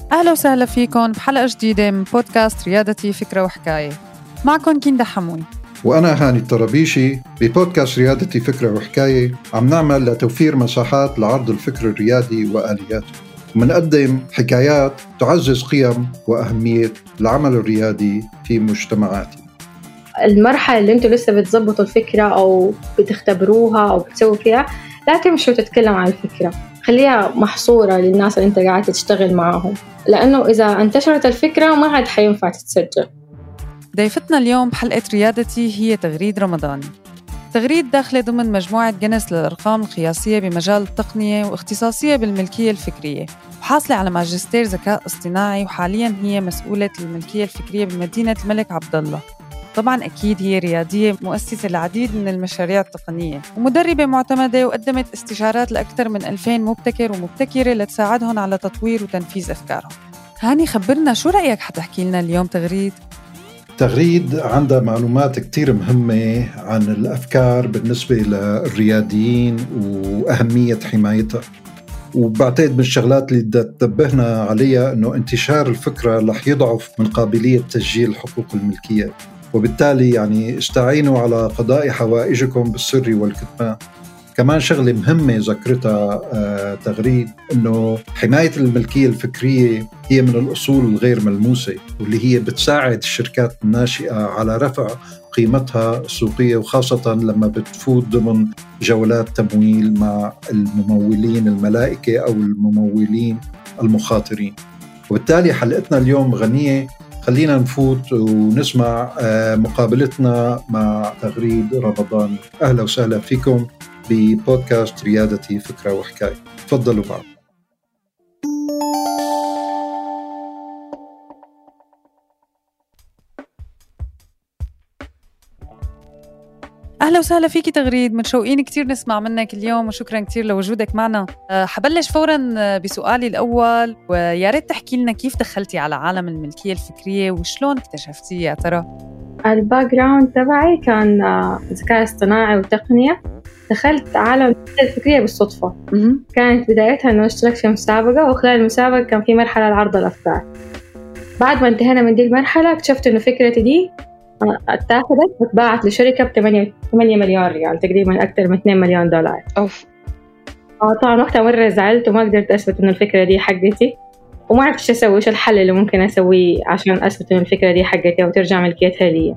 أهلا وسهلا فيكم بحلقة جديدة من بودكاست ريادتي فكرة وحكاية. معكم كندا حموي وأنا هاني الطرابيشي. ببودكاست ريادتي فكرة وحكاية عم نعمل لتوفير مساحات لعرض الفكر الريادي وآلياته، ومنقدم حكايات تعزز قيم وأهمية العمل الريادي في مجتمعاتنا. المرحلة اللي انتوا لسه بتزبطوا الفكرة أو بتختبروها أو بتسووا فيها، لا تمشوا تتكلم عن الفكرة، خليها محصورة للناس اللي انت قاعد تشتغل معاهم، لأنه إذا انتشرت الفكرة ما عاد حينفع تتسجل. ضيفتنا اليوم بحلقة ريادتي هي تغريد رمضاني. تغريد داخلة ضمن مجموعة جينيس للأرقام القياسية بمجال التقنية واختصاصية بالملكية الفكرية، وحاصلة على ماجستير ذكاء اصطناعي، وحالياً هي مسؤولة الملكية الفكرية بمدينة الملك عبدالله. طبعاً أكيد هي ريادية مؤسسة لعديد من المشاريع التقنية، ومدربة معتمدة، وقدمت استشارات لأكثر من 2000 مبتكر ومبتكرة لتساعدهم على تطوير وتنفيذ أفكارهم. هاني، خبرنا شو رأيك حتحكي لنا اليوم تغريد؟ تغريد عندها معلومات كتير مهمة عن الأفكار بالنسبة للرياديين وأهمية حمايتها، وبعتقد من الشغلات اللي تنبهنا عليها أنه انتشار الفكرة رح يضعف من قابلية تسجيل حقوق الملكية، وبالتالي يعني استعينوا على قضاء حوائجكم بالسر والكتمان. كمان شغلة مهمة ذكرتها تغريد أنه حماية الملكية الفكرية هي من الأصول الغير ملموسة، واللي هي بتساعد الشركات الناشئة على رفع قيمتها السوقية، وخاصة لما بتفوت ضمن جولات تمويل مع الممولين الملائكة أو الممولين المخاطرين. وبالتالي حلقتنا اليوم غنية، خلينا نفوت ونسمع مقابلتنا مع تغريد رمضاني. أهلا وسهلا فيكم ببودكاست ريادتي فكرة وحكاية. تفضلوا معنا. أهلا وسهلا فيكي تغريد، متشوقين كتير نسمع منك اليوم، وشكرا كتير لوجودك معنا. حبلش فورا بسؤالي الأول، ويا ريت تحكي لنا كيف دخلتي على عالم الملكية الفكرية وشلون اكتشفتيه يا ترى؟ الباك جراوند تبعي كان ذكاء اصطناعي وتقنية. دخلت عالم الملكية الفكرية بالصدفة. كانت بدايتها أنه اشتركت في مسابقة، وخلال المسابقة كان في مرحلة لعرض الأفكار. بعد ما انتهينا من دي المرحلة اكتشفت أنه فكرتي دي اتاخدت واتباعت لشركة ب8 مليون ريال، تقريبا أكثر من 2 مليون دولار. طبعا وقتها مرة زعلت وما قدرت أثبت أنه الفكرة دي حقتي، وما عرفت ايش أسوي، ايش الحل اللي ممكن أسويه عشان أثبت أنه الفكرة دي حقتي وترجع ملكيتها لي.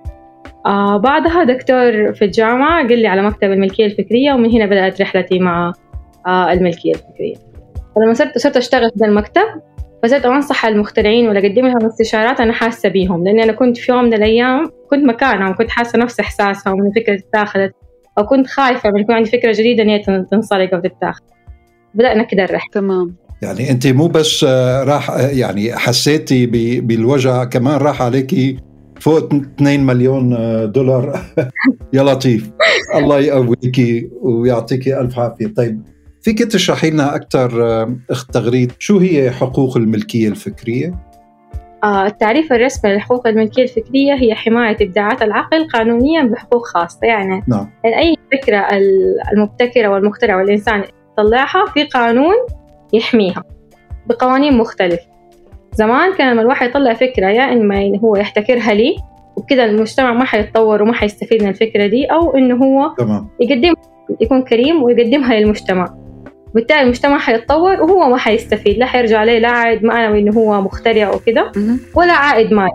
بعدها دكتور في الجامعة قال لي على مكتب الملكية الفكرية، ومن هنا بدأت رحلتي مع الملكية الفكرية. فلما صرت أشتغل في المكتب، فصرت أنصح المخترعين ولا أقدم لهم استشارات أنا حاسة بيهم، لأني أنا كنت في يوم من الأيام كنت مكانهم وكنت حاسة نفس إحساسهم من فكرة اتاخذت، أو كنت خايفة من يكون عندي فكرة جديدة إن هي تنسرق أو تتاخذ. بدأنا كده الرحلة. تمام. يعني أنت مو بس راح يعني حسيتي بالوجع، كمان راح عليكي فوق 2 مليون دولار. يا لطيف، الله يقويكي ويعطيكي ألف عافية. طيب، فيك تشرحي لنا أكثر أخت تغريد شو هي حقوق الملكية الفكرية؟ التعريف الرسمي لحقوق الملكية الفكرية هي حماية إبداعات العقل قانونيا بحقوق خاصة. يعني نعم. أي فكرة المبتكرة والمخترع والإنسان يطلعها في قانون يحميها بقوانين مختلفة. زمان كان لما الواحد يطلع فكرة، يا إما هو يحتكرها لي وكذا المجتمع ما حيتطور وما حيستفيد من الفكرة دي، أو إنه هو يقدم يكون كريم ويقدمها للمجتمع، بالتالي المجتمع حيتطور وهو ما حيستفيد، لا حيرجع عليه لا عائد معنوي إنه هو مخترع وكذا ولا عائد مالي.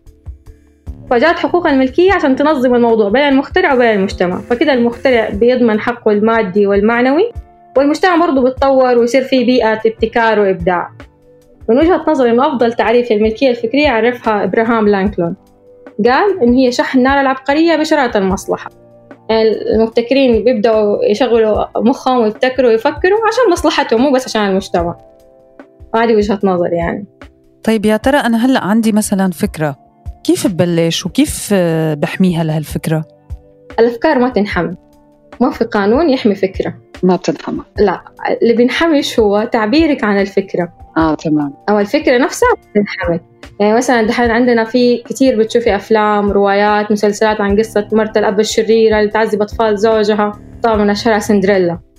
فجاءت حقوق الملكية عشان تنظم الموضوع بين المخترع وبين المجتمع، فكذا المخترع بيضمن حقه المادي والمعنوي، والمجتمع برضو بيتطور ويصير فيه بيئة ابتكار وإبداع. من وجهة نظري من أفضل تعريف الملكية الفكرية عرفها إبراهام لانكلون، قال إن هي شحن نار العبقرية بشراط المصلحة. يعني المبتكرين بيبدأوا يشغلوا مخهم ويبتكروا ويفكروا عشان مصلحتهم، مو بس عشان المجتمع. هذه وجهة نظر يعني. طيب يا ترى أنا هلأ عندي مثلا فكرة، كيف ببلش وكيف بحميها لهالفكرة؟ الأفكار ما تنحمي، ما في قانون يحمي فكرة ما بتنحمى. لا، اللي بينحمش هو تعبيرك عن الفكرة. تمام. أو الفكرة نفسها بتنحمي. يعني مثلا دحين عندنا في كتير بتشوفي أفلام، روايات، مسلسلات عن قصة مرت الأب الشريرة اللي تعذب أطفال زوجها، طبعا من أشهرها سندريلا.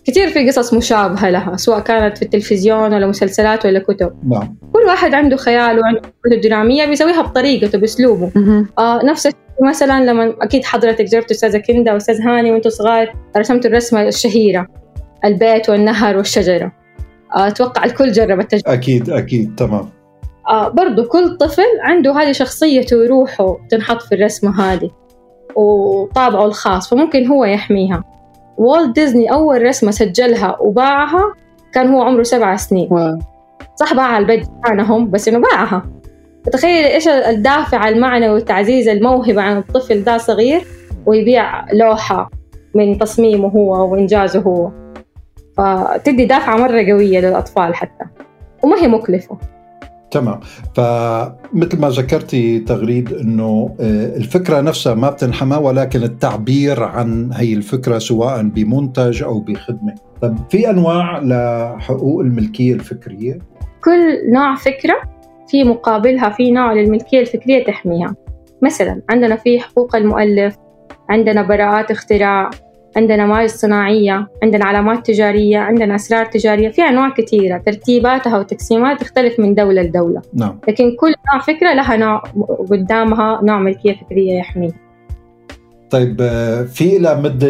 كتير في قصص مشابهة لها، سواء كانت في التلفزيون ولا مسلسلات ولا كتب. نعم. كل واحد عنده خيال وعنده كتب درامية بيسويها بطريقته بأسلوبه. نفس الشيء مثلا لما أكيد حضرتك جربتوا أستاذة كندا وأستاذ هاني وأنتوا صغار رسمتوا الرسمة الشهيرة البيت والنهر والشجرة. أتوقع الكل جرب التجربة. أكيد تمام. برضو كل طفل عنده هذه شخصيته وروحه تنحط في الرسمة هذه وطابعه الخاص، فممكن هو يحميها. والت ديزني أول رسمة سجلها وباعها كان هو عمره 7 سنين. صح باعها البيت عنهم بس إنه باعها. تخيل إيش الدافع المعنوي والتعزيز الموهبة عن الطفل ده صغير ويبيع لوحة من تصميمه هو وإنجازه هو، فتدي دافعة مرة قوية للأطفال حتى وما هي مكلفة. تمام. فمثل ما ذكرتي تغريد إنه الفكرة نفسها ما بتنحمى، ولكن التعبير عن هي الفكرة سواء بمنتج أو بخدمة. طب في أنواع لحقوق الملكية الفكرية؟ كل نوع فكرة في مقابلها في نوع للملكية الفكرية تحميها. مثلا عندنا في حقوق المؤلف، عندنا براءات اختراع، عندنا مواد صناعية، عندنا علامات تجارية، عندنا أسرار تجارية. في أنواع كثيرة ترتيباتها وتقسيمات تختلف من دولة لدولة. نعم. لكن كل نوع فكرة لها نوع قدامها نوع ملكية فكرية يحميه. طيب في إلى مدة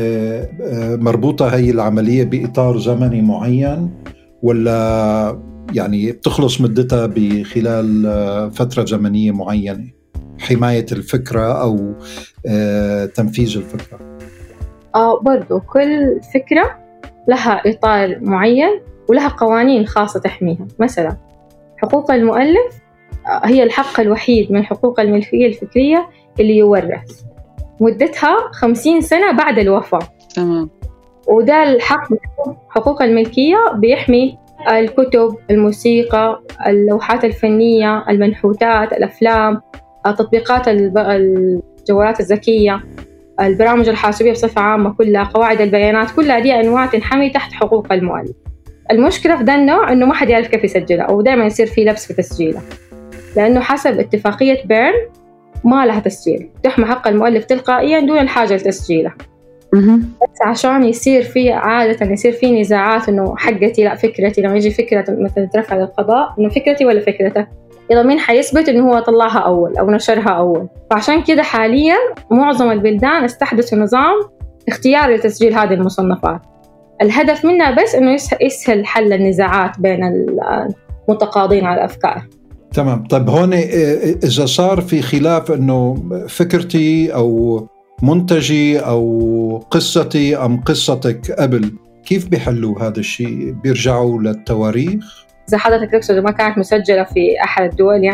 مربوطة هي العملية بإطار زمني معين، ولا يعني بتخلص مدتها بخلال فترة زمنية معينة، حماية الفكرة أو تنفيذ الفكرة؟ برضو كل فكرة لها إطار معين ولها قوانين خاصة تحميها. مثلا حقوق المؤلف هي الحق الوحيد من حقوق الملكية الفكرية اللي يورث، مدتها 50 سنة بعد الوفاة. تمام. وده الحق من حقوق الملكية بيحمي الكتب، الموسيقى، اللوحات الفنية، المنحوتات، الأفلام، تطبيقات الجوالات الذكية، البرامج الحاسوبية بصفة عامة كلها، قواعد البيانات، كلها دي أنواع تنحمي تحت حقوق المؤلف. المشكلة في ده النوع إنه ما حد يعرف كيف يسجلها، أو دائما يصير فيه لبس في تسجيلها، لأنه حسب اتفاقية بيرن ما لها تسجيل، تحمي حق المؤلف تلقائيا دون الحاجة لتسجيلها. بس عشان يصير فيه عادة يصير فيه نزاعات إنه حقتي لا فكرتي، لما يجي فكرة مثلا ترفع للقضاء إنه فكرتي ولا فكرتك، إذا مين حيثبت إنه هو طلعها أول أو نشرها أول. فعشان كده حاليا معظم البلدان استحدثوا نظام اختياري لتسجيل هذه المصنفات. الهدف منها بس إنه يسهل حل النزاعات بين المتقاضين على الأفكار. تمام. طيب هون إذا صار في خلاف إنه فكرتي أو منتجي أو قصتي أم قصتك قبل، كيف بيحلوا هذا الشيء؟ بيرجعوا للتواريخ؟ إذا حضرتك تقصد ما كانت مسجلة في أحد الدول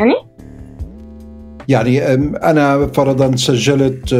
يعني أنا فرضاً سجلت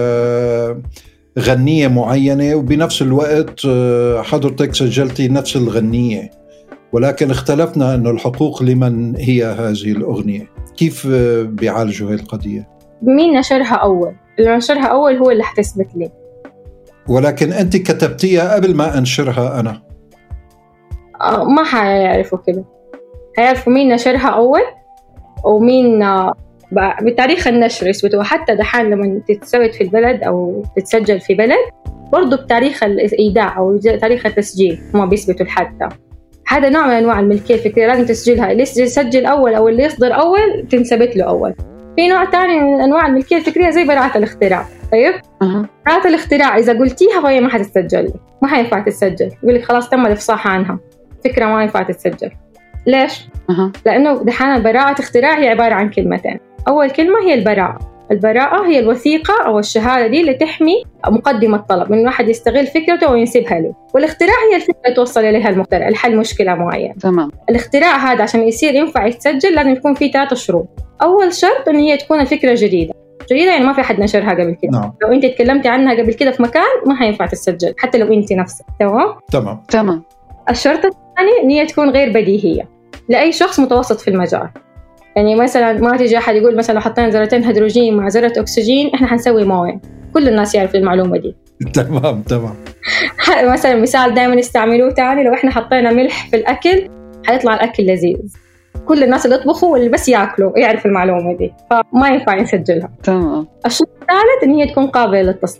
غنية معينة وبنفس الوقت حضرتك سجلتي نفس الغنية، ولكن اختلفنا أنه الحقوق لمن هي هذه الأغنية، كيف بيعالجوا هذه القضية؟ مين نشرها أول؟ اللي نشرها أول هو اللي حتثبت لي. ولكن أنت كتبتيها قبل ما أنشرها أنا. ما حيعرفوا كده، هيعرفوا مين نشرها أول ومين بتاريخ النشر يثبتوا. حتى دحين لما تتثبت في البلد أو تتسجل في بلد برضو بتاريخ الإيداع أو تاريخ التسجيل ما بيثبتوا الحد. هذا نوع من أنواع الملكية الفكرية لازم تسجلها، اللي يسجل أول أو اللي يصدر أول تنثبت له أول. في نوع تاني من أنواع الملكية الفكرية زي براءة الاختراع. طيب براءة الاختراع إذا قلتيها فهي ما حتتسجل، ما حينفع تتسجل، يقول لك خلاص تم الإفصاح عنها، فكرة ما ينفع تتسجل. ليش؟ لأنه دحين براءة اختراع هي عبارة عن كلمتين. أول كلمة هي البراءة. البراءة هي الوثيقة أو الشهادة دي اللي تحمي مقدم الطلب من واحد يستغل فكرته وينسبها له، والاختراع هي الفكرة توصل إليها المخترع الحل مشكلة معينة. تمام. الاختراع هذا عشان يصير ينفع يتسجل لازم يكون فيه 3 شروط. أول شرط إن هي تكون الفكرة جديدة يعني ما في حد نشرها قبل كده. نعم. لو أنت تكلمتي عنها قبل كده في مكان ما حينفع تسجل حتى لو أنت نفسك. تمام. الشرط الثاني إن هي تكون غير بديهية لأي شخص متوسط في المجال. يعني مثلا ما تيجي أحد يقول مثلا لو حطينا ذرتين هيدروجين مع ذرة أكسجين إحنا حنسوي موية، كل الناس يعرف المعلومة دي. تمام. مثلا مثال دائما يستعملوه تاني، لو إحنا حطينا ملح في الأكل حيطلع الأكل لذيذ، كل الناس اللي يطبخوا واللي بس يأكلوا يعرف المعلومة دي، فما ينفع نسجلها. تمام. الشرط الثالث إن هي تكون قابلة للتصنيع.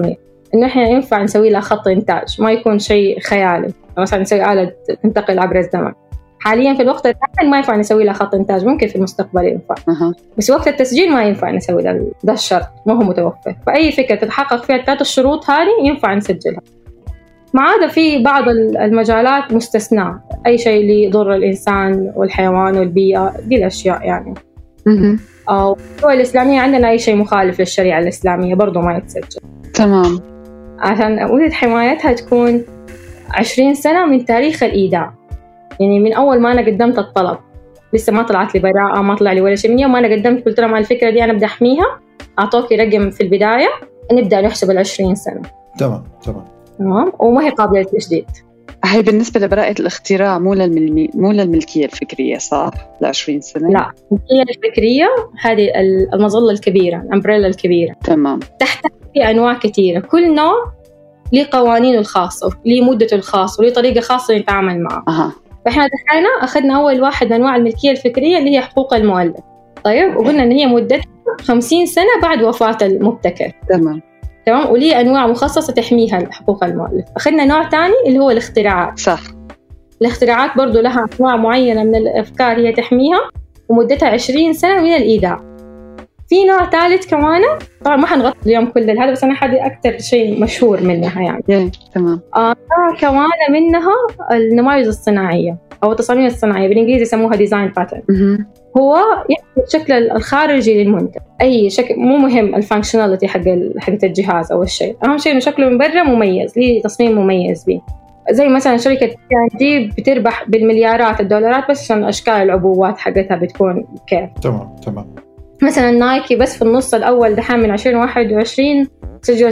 إنه إحنا ينفع نسوي لها خط إنتاج، ما يكون شيء خيالي، مثلا نسوي آلة تنتقل عبر الزمن. حاليا في الوقت الحالي ما ينفع نسوي لها خط إنتاج، ممكن في المستقبل ينفع، بس وقت التسجيل ما ينفع نسوي ده الشرط، ما هو متوفر. فأي فكرة تتحقق فيها 3 الشروط هذه ينفع نسجلها. ما عدا في بعض المجالات مستثنى، أي شيء اللي يضر الإنسان والحيوان والبيئة، دي الأشياء يعني. أو الدول الإسلامية عندنا أي شيء مخالف للشريعة الإسلامية برضو ما يتسجل. تمام. عشان مدة حمايتها تكون 20 سنة من تاريخ الإيداع، يعني من أول ما أنا قدمت الطلب، لسه ما طلعت لي براءة، ما طلع لي ولا شيء، من يوم ما أنا قدمت قلت لهم الفكرة دي أنا بدي أحميها، أعطوكي رقم في البداية، نبدأ نحسب 20 سنة. تمام. وما هي قابلة للتجديد. هي بالنسبة لبراءة الاختراع مو للملكية الفكرية صح؟ 20 سنة؟ لا، الملكية الفكرية هذه المظلة الكبيرة، الأمبريلا الكبيرة. تمام. تحتها في أنواع كثيرة، كل نوع ليه قوانينه الخاصة، ليه مدته الخاصة، وليه طريقة خاصة نتعامل معه. فإحنا دحينا أخذنا أول واحد من أنواع الملكية الفكرية اللي هي حقوق المؤلف. طيب، وقلنا إن هي مدتها 50 سنة بعد وفاة المبتكر. تمام. وليه أنواع مخصصة تحميها حقوق المؤلف. أخذنا نوع تاني اللي هو الاختراعات. صح. الاختراعات برضو لها أنواع معينة من الأفكار هي تحميها، ومدتها 20 سنة من الإيداع. في نوع ثالث كمان، طبعا ما حنغطي اليوم كل هذا، بس أنا هذه أكثر شيء مشهور منها يعني. تمام. نوع كمان منها النماذج الصناعية أو التصاميم الصناعية، بالإنجليزي يسموها ديزاين باترن. هو يحمل الشكل الخارجي للمنتج، أي شكل، مو مهم الفانكشناليتي حق الجهاز أو الشيء، أهم شيء إنه شكله من برا مميز، ليه تصميم مميز به. زي مثلا شركة دي بتربح بالمليارات الدولارات بس عشان أشكال العبوات حقتها بتكون كيف. تمام. مثلا نايكي بس في النص الأول دحين من 2021 سجلت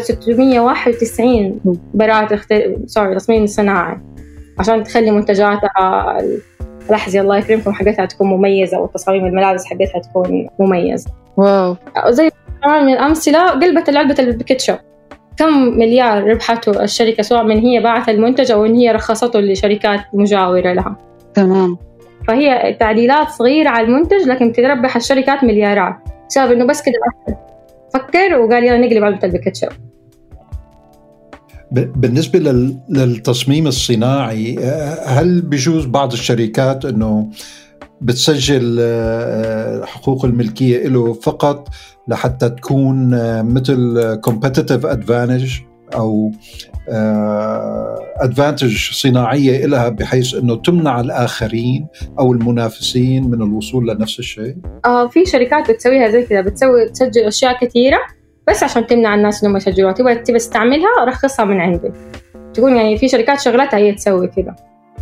691 براءة تصميم صناعي عشان تخلي منتجاتها الأحذية الله يكرمكم حقتها تكون مميزة، وتصاميم الملابس حقتها تكون مميزة. واو. زي كمان من الأمثلة قلبت العلبة الكاتشب، كم مليار ربحته الشركة، سواء من هي باعت المنتج أو إن هي رخصته لشركات مجاورة لها. تمام. فهي تعديلات صغيرة على المنتج لكن تربح الشركات مليارات بسبب إنه بس كده فكر وقال يلا نقلب علبة الكاتشب. بالنسبة للتصميم الصناعي، هل بيجوز بعض الشركات أنه بتسجل حقوق الملكية له فقط لحتى تكون مثل competitive advantage أو advantage صناعية لها، بحيث أنه تمنع الآخرين أو المنافسين من الوصول لنفس الشيء؟ في شركات بتسويها زي كذا، تسجل أشياء كثيرة بس عشان تمنع الناس إنهم يسجلوها، تبغى تستعملها رخصها من عندي، تكون يعني في شركات شغلتها هي تسوي كذا.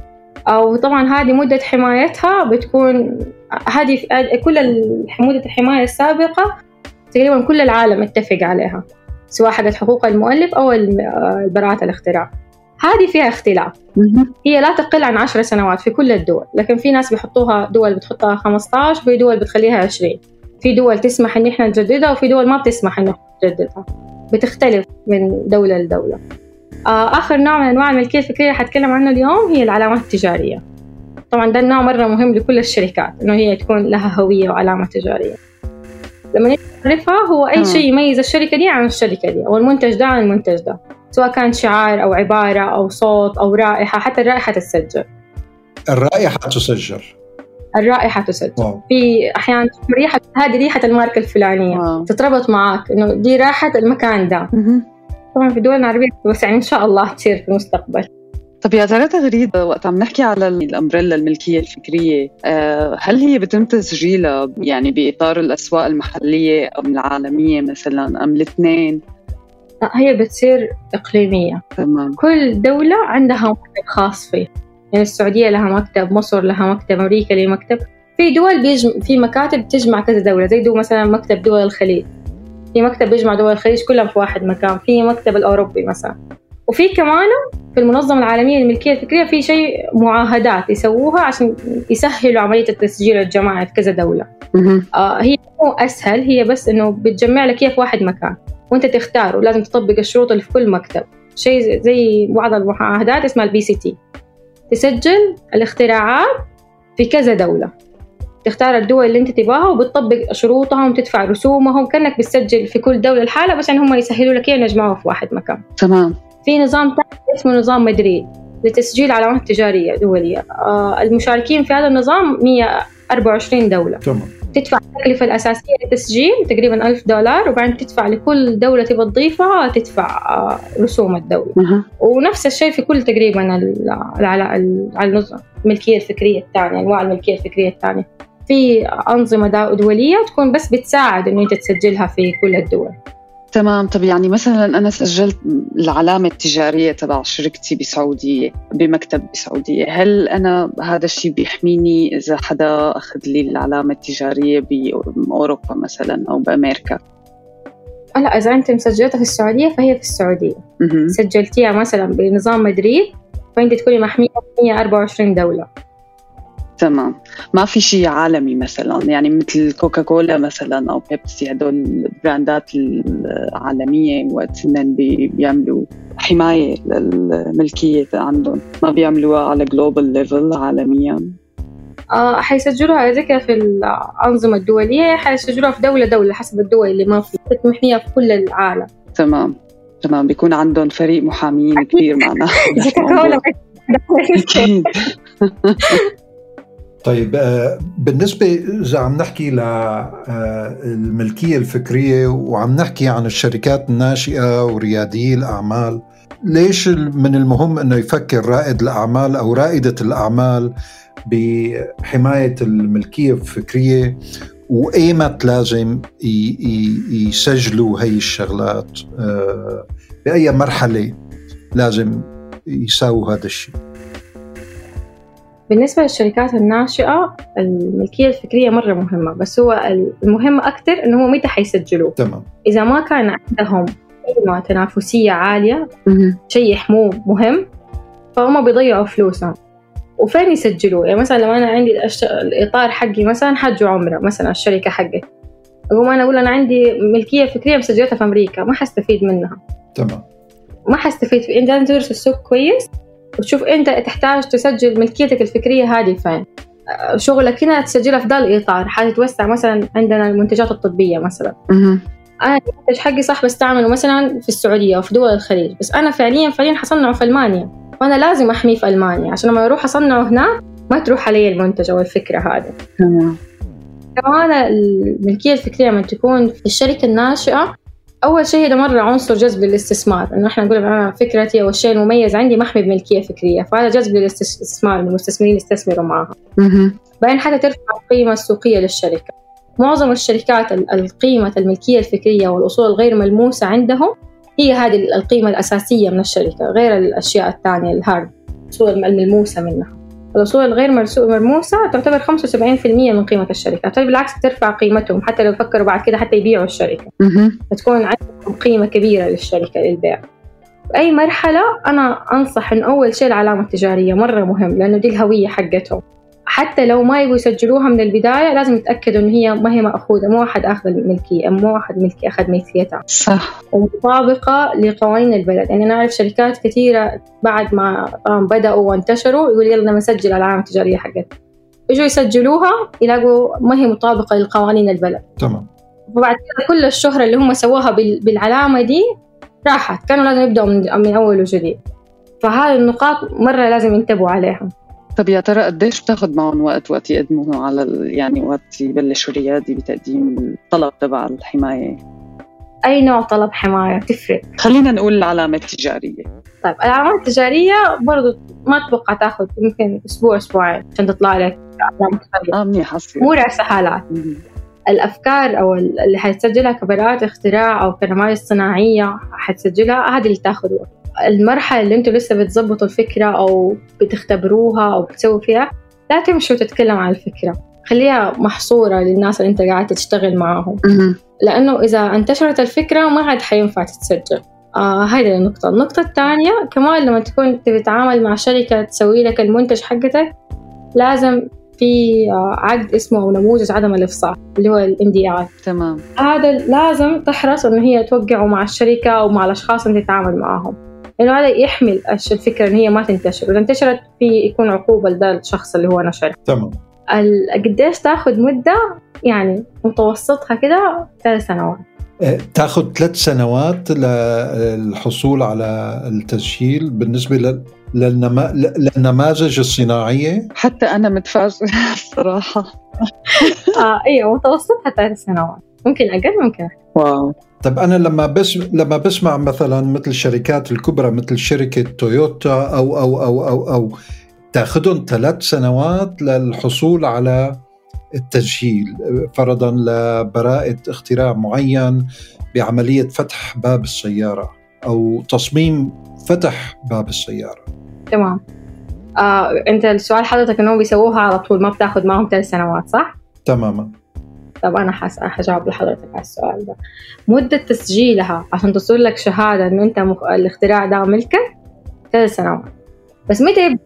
أو طبعا هذه مدة حمايتها بتكون هذه كل مدة الحماية السابقة تقريبا كل العالم اتفق عليها، سواء حقت حقوق المؤلف أو براءة الاختراع. هذه فيها اختلاف، هي لا تقل عن 10 سنوات في كل الدول، لكن في ناس بيحطوها، دول بتحطها 15، في دول بتخليها 20، في دول تسمح إن إحنا نجددها وفي دول ما بتسمح إن نجددها، بتختلف من دولة لدولة. آخر نوع من أنواع الملكية الفكرية حتكلم عنه اليوم هي العلامات التجارية. طبعا ده النوع مرة مهم لكل الشركات إنه هي تكون لها هوية وعلامة تجارية. لما نعرفها هو أي شيء يميز الشركة دي عن الشركة دي، أو المنتج ده عن المنتج ده، سواء كان شعار أو عبارة أو صوت أو رائحة. حتى الرائحة تسجل. الرائحة تسجل. الرائحة تسجل. في أحيان ريحة، هذه ريحة الماركة الفلانية، تتربط معك إنه دي رائحة المكان ده. طبعا في الدول العربية بس يعني إن شاء الله تصير في المستقبل. طب يا ترى تغريد، وقت عم نحكي على الأمبريلا الملكية الفكرية، هل هي بتم تسجيلها يعني بإطار الأسواق المحلية أو العالمية مثلا، أم الاثنين؟ هي بتصير إقليمية. تمام. كل دولة عندها مكتب خاص فيه، يعني السعودية لها مكتب، مصر لها مكتب، أمريكا لها مكتب. في دول في مكاتب تجمع كذا دولة، زي مثلا مكتب دول الخليج، في مكتب بيجمع دول الخليج كلها في واحد مكان، في مكتب الأوروبي مثلا. وفي كمان في المنظمة العالمية للملكية الفكرية في شيء معاهدات يسووها عشان يسهلوا عملية التسجيل الجماعي في كذا دولة. هي مو أسهل، هي بس إنه بتجمع لك في واحد مكان وأنت تختار، ولازم تطبق الشروط اللي في كل مكتب. شيء زي بعض المعاهدات اسمها الBCT، تسجل الاختراعات في كذا دولة. تختار الدول اللي انت تباها وبتطبق شروطها وتدفع رسومهم، كأنك بتسجل في كل دولة الحالة، بس يعني هم يسهلوا لك يجمعوا في واحد مكان. تمام. في نظام ثاني اسمه نظام مدريد لتسجيل علامات تجارية دولية. المشاركين في هذا النظام 124 دولة. تمام. تدفع التكلفة الأساسية للتسجيل تقريبا $1000، وبعدين تدفع لكل دولة تبغى تضيفها تدفع رسوم الدولة. ونفس الشيء في كل تقريبا على الملكية الفكرية الثانية، أنواع الملكية الفكرية الثانية. في أنظمة دولية تكون بس بتساعد إنه أنت تسجلها في كل الدول. تمام. طب يعني مثلا أنا سجلت العلامة التجارية تبع شركتي بسعودية بمكتب بسعودية، هل أنا هذا الشيء بيحميني إذا حدا أخذ لي العلامة التجارية بأوروبا مثلا أو بأمريكا؟ لا، إذا أنت مسجلتها في السعودية فهي في السعودية. سجلتيها مثلا بنظام مدريد فأنت تكوني محمية 124 دولة. تمام. ما في شيء عالمي مثلا يعني مثل كوكاكولا مثلا أو بيبسي، هدول البراندات العالمية وقت إنهم بيعملوا حماية للملكية عندهم ما بيعملوها على جلوبال ليفل عالميا؟ حيسجلوها على ذكر في الأنظمة الدولية، حيسجلوها في دولة حسب الدول اللي ما في محمية في كل العالم. تمام. بيكون عندهم فريق محامين كبير معنا. طيب بالنسبة إذا عم نحكي للملكية الفكرية وعم نحكي عن الشركات الناشئة وريادي الأعمال، ليش من المهم أنه يفكر رائد الأعمال أو رائدة الأعمال بحماية الملكية الفكرية، وإيمت لازم يسجلوا هاي الشغلات؟ بأي مرحلة لازم يساووا هذا الشيء؟ بالنسبة للشركات الناشئة الملكية الفكرية مرة مهمة، بس هو المهم أكتر إنه هو متى حيسجلوه. تمام. إذا ما كان عندهم قيمة تنافسية عالية، شيء يحموه مهم، فهم بيضيعوا فلوسهم. وفين يسجلوه؟ يعني مثلا لو أنا عندي الإطار حقي مثلا حج وعمرة مثلا، الشركة حقتي أنا أقول أنا عندي ملكية فكرية مسجلتها في أمريكا، ما حستفيد منها. تمام. ما حستفيد. أنت لازم تدرس السوق كويس وتشوف أنت تحتاج تسجل ملكيتك الفكرية هذه فين. شغلك هنا تسجلها في ذا الإطار. حتتوسع مثلا عندنا المنتجات الطبية مثلا. أنا المنتج حقي صح بستعمله مثلا في السعودية وفي دول الخليج، بس أنا فعليا حصنعه في ألمانيا، وأنا لازم أحميه في ألمانيا عشان لما أروح أصنعه هنا ما تروح علي المنتج أو الفكرة هذه. كمان الملكية الفكرية من تكون في الشركة الناشئة، أول شيء ده مرة عنصر جذب للاستثمار، إنه إحنا نقول أنا فكرتي أو الشيء المميز عندي محمي بملكية فكرية، فهذا جذب للاستثمار، المستثمرين يستثمروا معها. بعدين حتى ترفع القيمة السوقية للشركة. معظم الشركات القيمة الملكية الفكرية والأصول الغير ملموسة عندهم هي هذه القيمة الأساسية من الشركة، غير الأشياء الثانية الهارد، الأصول الملموسة منها. الأصول الغير ملموسة تعتبر 75% من قيمة الشركة، طيب بالعكس ترفع قيمتهم حتى لو فكروا بعد كده حتى يبيعوا الشركة، فتكون عندهم قيمة كبيرة للشركة للبيع. بأي مرحلة أنا أنصح إن أول شيء العلامة التجارية مرة مهم، لأنه دي الهوية حقتهم. حتى لو ما يبغوا يسجلوها من البداية لازم يتأكدوا إن هي ما هي مأخوذة، مو واحد أخذ الملكية، مو واحد ملكي أخذ ملكيتها، صح، ومطابقة لقوانين البلد. يعني أنا أعرف شركات كثيرة بعد ما بدأوا وانتشروا يقول يلا نسجل العلامة التجارية حقتها، يجوا يسجلوها يلاقوا ما هي مطابقة لقوانين البلد. تمام. وبعد كده كل الشهرة اللي هم سووها بالعلامة دي راحت، كانوا لازم يبدأوا من أول وجديد. فهذه النقاط مرة لازم ينتبهوا عليها. طب يا ترى قديش بتاخد معهم وقت يقدموا على يعني وقت يبلشوا ريادي بتقديم الطلب تبع الحماية؟ أي نوع طلب حماية تفرق. خلينا نقول العلامة التجارية. طيب العلامة التجارية برضو ما أتوقع تاخد يمكن أسبوعين عشان تطلع لك علامة تجارية. منيح، مو رأس حالات. الأفكار أو اللي حتسجلها كبراءات اختراع أو كنماذج صناعية حتسجلها، هذه اللي تاخد وقت. المرحلة اللي أنتوا لسه بتضبطوا الفكرة أو بتختبروها أو بتسووا فيها، لا تمشوا تتكلم عن الفكرة، خليها محصورة للناس اللي أنت قاعد تشتغل معاهم. لأنه إذا انتشرت الفكرة ما عاد حينفع تتسجل. هذه النقطة الثانية كمان، لما تكون تتعامل مع شركة تسوي لك المنتج حقتك لازم في عقد اسمه أو نموذج عدم الإفصاح اللي هو NDA. تمام. هذا لازم تحرص إنه هي توقعه مع الشركة أو مع الأشخاص اللي تتعامل معهم، لأنه هذا يحمل الفكرة إن هي ما تنتشر، وإذا انتشرت في يكون عقوبة لذا الشخص اللي هو نشر. تمام. قديش تاخد مدة؟ يعني متوسطها كده 3 سنوات. تاخد 3 سنوات للحصول على التسجيل بالنسبة للنماذج الصناعية. حتى أنا متفاجئة الصراحة. أيوة متوسطها 3 سنوات، ممكن أقل ممكن أكثر. واو. طب أنا لما بسمع مثلا مثل الشركات الكبرى مثل شركة تويوتا أو تاخدهم 3 سنوات للحصول على التسجيل فرضا لبراءة اختراع معين بعملية فتح باب السيارة أو تصميم فتح باب السيارة. تمام. أنت السؤال حضرتك أنه بيسووها على طول، ما بتاخد معهم 3 سنوات صح؟ تماما. طب أنا حجاوب لحضرتك على السؤال ده. مدة تسجيلها عشان تصير لك شهادة أنه أنت الاختراع ده ملكك 3 سنوات. بس متى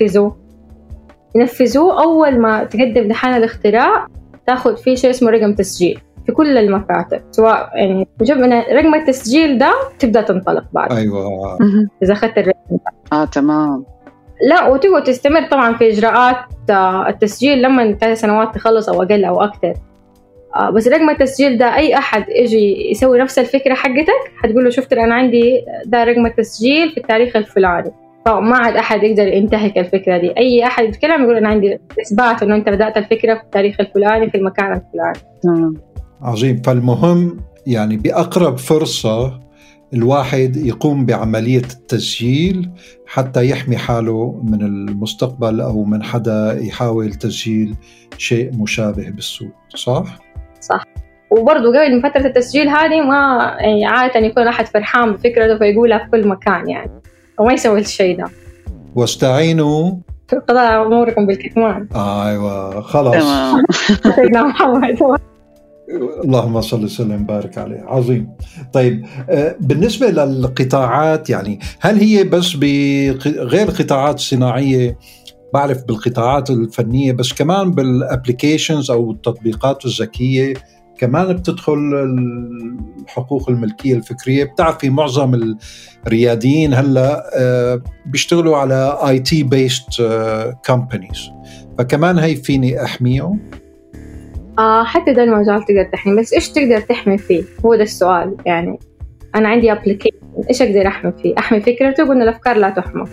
ينفذوه أول ما تقدم لحان الاختراع تاخد فيه شيء اسمه رقم تسجيل في كل المكاتب، سواء يعني مجرد من رقم التسجيل ده تبدأ تنطلق بعد. أيوة. إذا أخذت الرقم ده. تمام. لا وتقعد تستمر طبعا في إجراءات التسجيل لما 3 سنوات تخلص أو أقل أو أكتر. بس رقم التسجيل ده أي أحد يجي يسوي نفس الفكرة حقتك هتقول له شفت أنا عندي ده رقم التسجيل في التاريخ الفلاني، فما عاد أحد يقدر ينتهك الفكرة دي. أي أحد يتكلم يقول أنا عندي إثبات إنه أنت بدأت الفكرة في التاريخ الفلاني في المكان الفلاني. عظيم. فالمهم يعني بأقرب فرصة الواحد يقوم بعملية التسجيل حتى يحمي حاله من المستقبل أو من حدا يحاول تسجيل شيء مشابه بالسوق. صح؟ وبرضو قبل من فترة التسجيل هذه ما يعني عادة يكون أحد فرحان بفكرته فيقولها في كل مكان يعني، وما يسوي الشيء ده. واستعينوا في قضاء أموركم بالكتمان. أيوة خلاص. سيدنا محمد. اللهم صل وسلم بارك عليه. عظيم. طيب بالنسبة للقطاعات يعني هل هي بس بغير القطاعات الصناعية، بعرف بالقطاعات الفنية بس كمان بالابليكيشنز أو التطبيقات الذكية كمان بتدخل حقوق الملكية الفكرية؟ بتعرفي معظم الرياديين هلأ بيشتغلوا على IT based companies، فكمان هي فيني أحميه؟ حتى ده المجال تقدر تحمي، بس إيش تقدر تحمي فيه؟ هو ده السؤال. يعني أنا عندي أبليكيشن، إيش أقدر أحمي فيه؟ أحمي فكرته، قلنا الأفكار لا تحمى.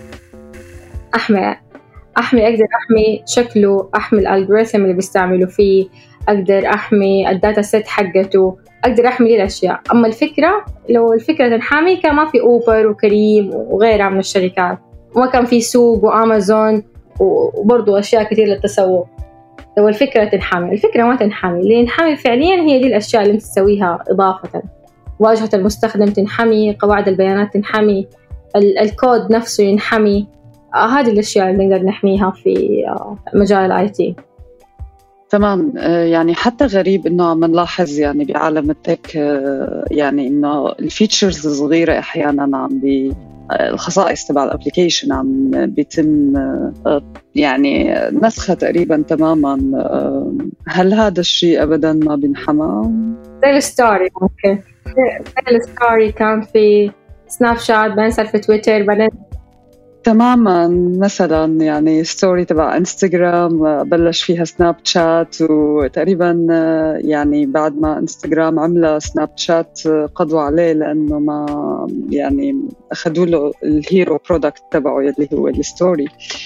أقدر أحمي شكله، أحمي الألغوريثم اللي بيستعملوا فيه، أقدر أحمي الداتا سيت حقته، أقدر أحمي دي الأشياء. أما الفكرة، لو الفكرة تنحمي كان ما في أوبر وكريم وغيرها من الشركات، وما كان في سوق وأمازون وبرضو أشياء كتير للتسوق. لو الفكرة تنحمي، الفكرة ما تنحمي، اللي ينحمي فعليا هي دي الأشياء اللي أنت تسويها إضافة. واجهة المستخدم تنحمي، قواعد البيانات تنحمي، الكود نفسه ينحمي. هذه الأشياء اللي نقدر نحميها في مجال الآي تي. تمام. يعني حتى غريب إنه عم نلاحظ يعني بعالم التك يعني إنه الفيتشرز الصغيرة أحياناً عم الخصائص تبع الابليكيشن عم بيتم يعني نسخها تقريباً تماماً. هل هذا الشيء أبداً ما بينحمى؟ زي الستوري، ممكن زي الستوري كان في سناب شات، بنصير في تويتر، بعدين تماماً. مثلاً يعني ستوري تبع انستغرام بلش فيها سناب شات، وتقريباً يعني بعد ما انستغرام عمله سناب شات قضوا عليه لأنه ما يعني أخذوا له الهيرو برودكت تبعه اللي هو الستوري.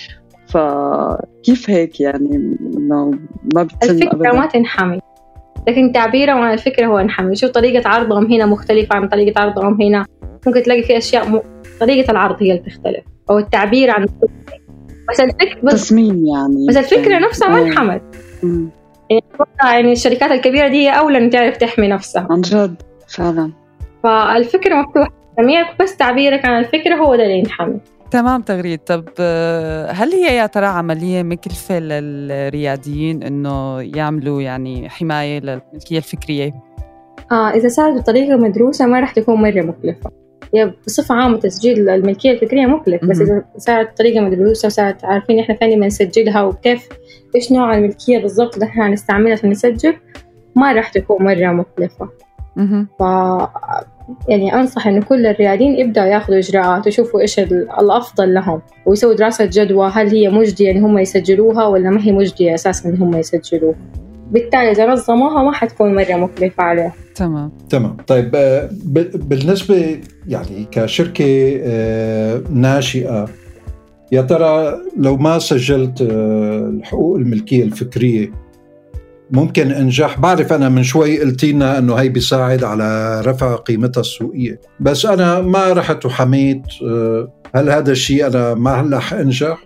فكيف هيك يعني إنه ما بتتم الفكرة أبداً؟ ما تنحمي، لكن تعبيرهم عن الفكرة هو انحمي. شو طريقة عرضهم هنا مختلفة عن طريقة عرضهم هنا، ممكن تلاقي في أشياء طريقة العرض هي اللي تختلف أو التعبير عن بس الفكرة تصميم يعني. بس الفكرة نفسها ما انحمت. يعني الشركات الكبيرة دي أولى أن تعرف تحمي نفسها عن جد فعلا. فالفكرة مفتوحة جميعك، بس تعبيرك عن الفكرة هو ده اللي ينحمي. تمام تغريد. طب هل هي يا ترى عملية مكلفة للرياديين إنه يعملوا يعني حماية للملكية الفكرية؟ إذا صارت بطريقة مدروسة ما رح تكون مرة مكلفة. هي بصفة عامة تسجيل الملكية الفكرية مكلف، بس إذا صارت بطريقة مدروسة وصارت عارفين إحنا فين بنسجلها وكيف إيش نوع الملكية بالضبط اللي إحنا هنستعملها عشان نسجل، ما رح تكون مرة مكلفة. يعني أنصح إنه كل الرياديين يبدأوا ياخذوا إجراءات ويشوفوا إيش الأفضل لهم، ويسووا دراسة جدوى هل هي مجدية إن هم يسجلوها ولا ما هي مجدية أساساً إن هم يسجلوها. بالتالي إذا نظموها ما حتكون مرة مكلفة عليه. تمام. طيب بالنسبة يعني كشركة ناشئة، يا ترى لو ما سجلت الحقوق الملكية الفكرية ممكن انجح؟ بعرف أنا من شوي قلتينا أنه هي بيساعد على رفع قيمتها السوقية، بس أنا ما رحت وحميت، هل هذا الشيء أنا ما رح أنجح؟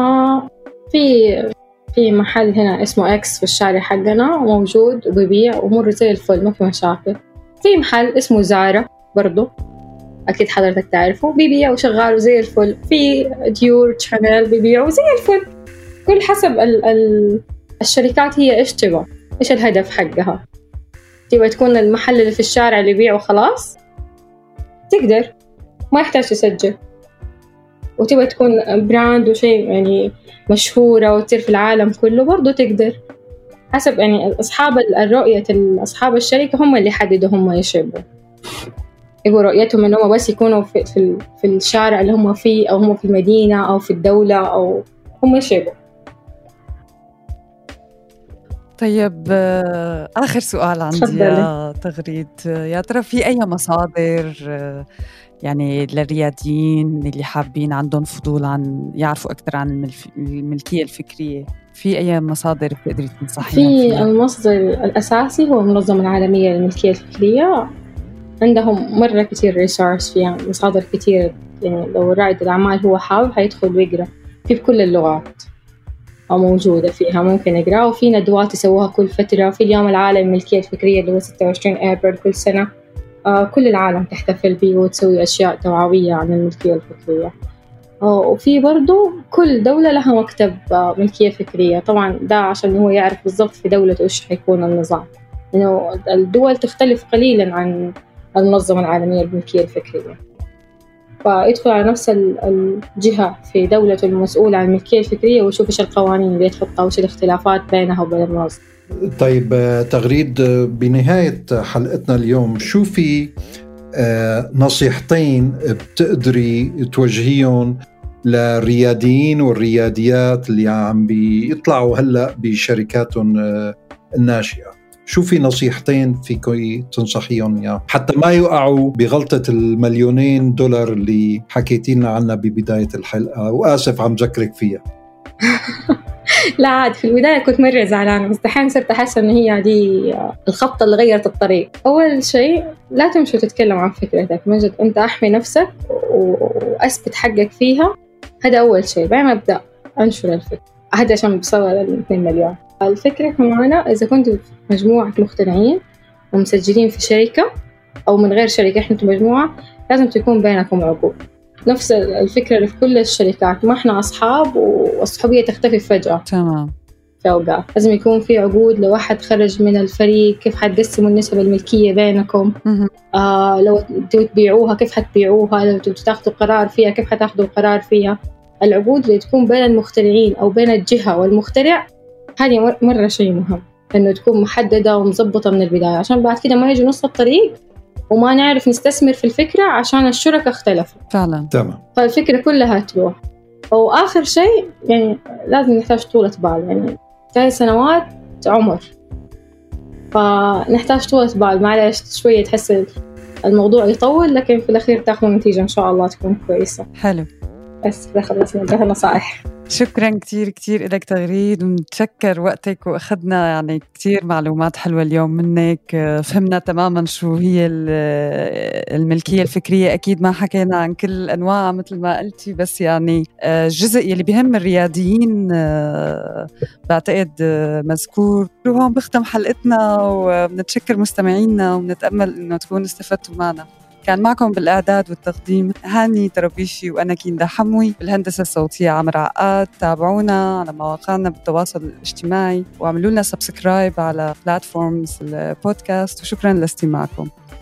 في محل هنا اسمه إكس في الشارع حقنا موجود وبيبيع ومر زي الفل، ما في مشاكل. في محل اسمه زارا برضو أكيد حضرتك تعرفه، بيبيع وشغال وزي الفل. في ديور شانيل بيبيع وزي الفل. كل حسب الشركات هي إيش تبغى، إيش الهدف حقها. تبغى تكون المحل اللي في الشارع اللي يبيع وخلاص تقدر ما يحتاج تسجل، وتبغى تكون براند وشيء يعني مشهورة وتصير في العالم كله برضو تقدر. حسب يعني أصحاب الرؤية، أصحاب الشركة هم اللي يحددوا هم إيش يبغوا رؤيتهم، إنهم بس يكونوا في الشارع اللي هم فيه، أو هم في المدينة أو في الدولة، أو هم إيش يبغوا. طيب آخر سؤال عندي يا تغريد، يا ترى في أي مصادر يعني للرياديين اللي حابين عندهم فضول عن يعرفوا أكثر عن الملكية الفكرية، في أي مصادر بتقدري تنصحينا فيها؟ في المصدر الأساسي هو المنظمة العالمية للملكية الفكرية، عندهم مرة كتير ريسورس فيها، مصادر كتير. يعني لو رائد الأعمال هو حابب هيدخل ويقرأ في بكل اللغات أو موجودة فيها، ممكن يقرأ. وفي ندوات يسووها كل فترة. في اليوم العالمي للملكية الفكرية اللي هو 26 أبريل كل سنة، كل العالم تحتفل به وتسوي أشياء توعوية عن الملكية الفكرية. وفي برضو كل دولة لها مكتب ملكية فكرية. طبعا ده عشان هو يعرف بالضبط في دولته إيش حيكون النظام، إنه الدول تختلف قليلا عن المنظمة العالمية للملكية الفكرية. فيدخل على نفس الجهة في دولته المسؤولة عن الملكية الفكرية ويشوف إيش القوانين اللي تحطها وإيش الاختلافات بينها وبين المنظمة. طيب تغريد، بنهاية حلقتنا اليوم شو في نصيحتين بتقدري توجهيهم للرياديين والرياديات اللي عم بيطلعوا هلأ بشركاتهم الناشئة؟ شو في نصيحتين فيكي تنصحيهم يعني حتى ما يوقعوا بغلطة $1,000,000 اللي حكيتينا عنها ببداية الحلقة؟ وآسف عم ذكرك فيها. لا عاد، في البداية كنت مرة زعلانة، بس دحين صرت أحس إن هي دي الخطة اللي غيرت الطريق. أول شيء لا تمشي وتتكلم عن فكرتك، مجد أنت أحمي نفسك وأثبت حقك فيها. هذا أول شيء. بعدين أبدأ أنشر الفكرة، هذا عشان بصور 2 مليون. الفكرة كمان إذا كنت في مجموعة مخترعين ومسجلين في شركة أو من غير شركة، إحنا مجموعة، لازم تكون بينكم عقود. نفس الفكرة اللي في كل الشركات، ما إحنا أصحاب والصحوبية تختفي فجأة. تمام. في أوقات لازم يكون في عقود. لو واحد خرج من الفريق كيف حتقسموا النسب الملكية بينكم؟ لو تبيعوها كيف حتبيعوها؟ لو تاخدوا قرار فيها كيف حتاخدوا القرار فيها؟ العقود اللي تكون بين المخترعين أو بين الجهة والمخترع هذه مرة شيء مهم، إنه تكون محددة ومضبطة من البداية، عشان بعد كده ما يجي نص الطريق وما نعرف نستثمر في الفكرة عشان الشركة اختلفوا. فعلا. تمام. فالفكرة كلها تروح. وآخر شيء يعني لازم نحتاج طولة بال، يعني 3 سنوات عمر، فنحتاج طولة بال. معلش شوية تحس الموضوع يطول، لكن في الأخير تأخذ نتيجة إن شاء الله تكون كويسة. حلو. بس خلصنا ده نصائح. شكرا كتير كتير إلك تغريد، ونتشكر وقتك، وأخذنا يعني كتير معلومات حلوة اليوم منك. فهمنا تماما شو هي الملكية الفكرية. أكيد ما حكينا عن كل الأنواع مثل ما قلتي، بس يعني الجزء يلي بيهم الرياديين بعتقد مذكور. وهون بختم حلقتنا، وبنتشكر مستمعينا، ونتأمل إنه تكونوا استفدتوا معنا. كان معكم بالإعداد والتقديم هاني ترابيشي، وأنا كيندا حموي. بالهندسة الصوتية عمر عقاد. تابعونا على مواقعنا بالتواصل الاجتماعي، وعملوا لنا سبسكرايب على بلاتفورمز البودكاست، وشكرا لاستماعكم.